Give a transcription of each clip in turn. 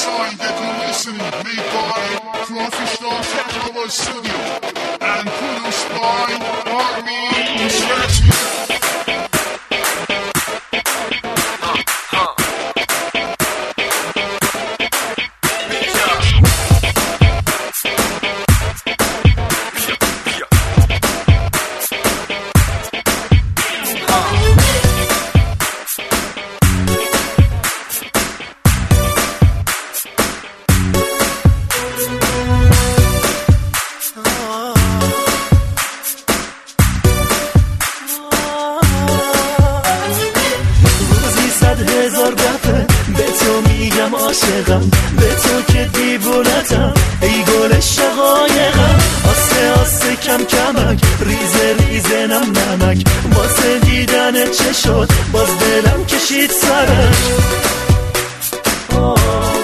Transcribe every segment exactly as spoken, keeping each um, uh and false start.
sign that you're listening, made by Professional Techno Studio and produced by Armin Svetty. عاشقم به تو که دیوونتم ای گل شقایقم آسه آسه کم کمک ریزه ریزه نم نمک واسه دیدن چه شد باز دلم کشید سرش آه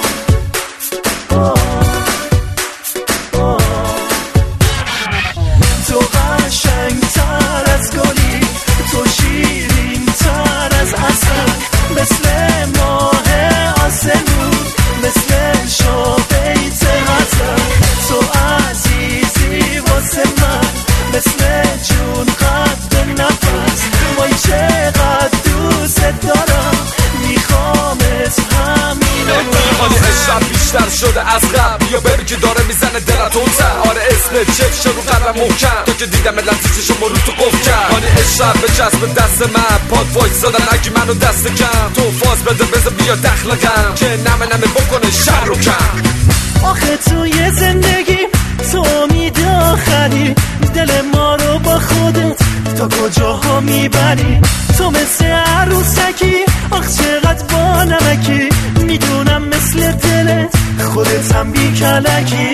آه آه تو قشنگ تر از گلی تو شیرین تر از عسل مثل ماه آسمون مثل شوقیت غزل تو عزیزی واسه من مثل جون قد نفس وای چقدر دوست دارم میخوامت همین حالی عشق بیشتر شده از قبل بیا ببین که داره میزنه دلت اون تر آره اسم چپ شروع قلبم محکم تو که دیدم لحظیشو رو تو قف کرد حالی عشق به چسب دست من پاد وایس زدن اگه منو دست کم تو فاز بده بزن بیا دخلقم که نمه نمه بکنه شر رو کم آخه توی زندگیم تو میداخلی دل ما رو با خودت تا کجاها میبری تو مثل عروسکی آخ چقدر با نمکی میدونم مثل دلت خودت هم بی کلکی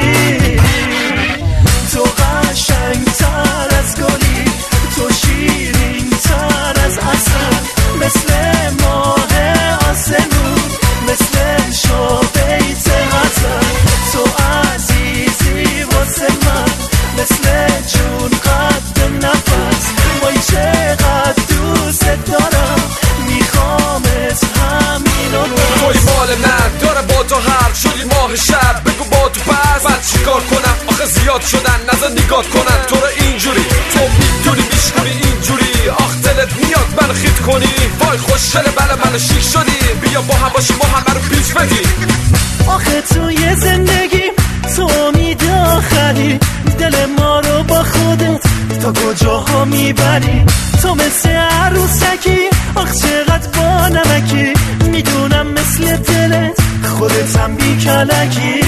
تو قشنگ تر از گلی تو شیرین تر از عسل مثل ماه آسمون مثل شوقیت غزل تو عزیزی واسه من مثل جون قد نفس وای چقدر دوست دارم میخوامت همینو توی مال من داره با تو هر شدی ماه شب بگو با تو پس بعد چیکار کنم آخه زیاد شدن نظر نگاه کنن تو رو اینجوری تو میدونی میشکنی اینجوری آخ دلت میاد من خیت کنی وای خوشگله بله من شیک شدی بیا با هم باشی ما همه رو پیش بدی آخه توی زندگیم تو میداخلی دل ما رو با خودت تا کجاها میبری تو مثل عروسکی آخ چقدر با نمکی میدونم مثل دلت خودت هم بی کلکی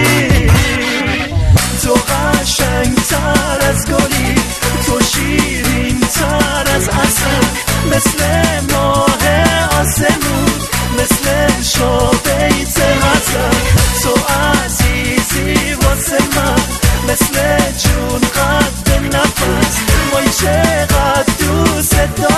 تو قشنگ تر از گلی تو شیرین تر از عسل مثل ماه آسمون مثل شوقیت غزل تو عزیزی واسه من مثل جون قد نفس وای چقدر دوست دارم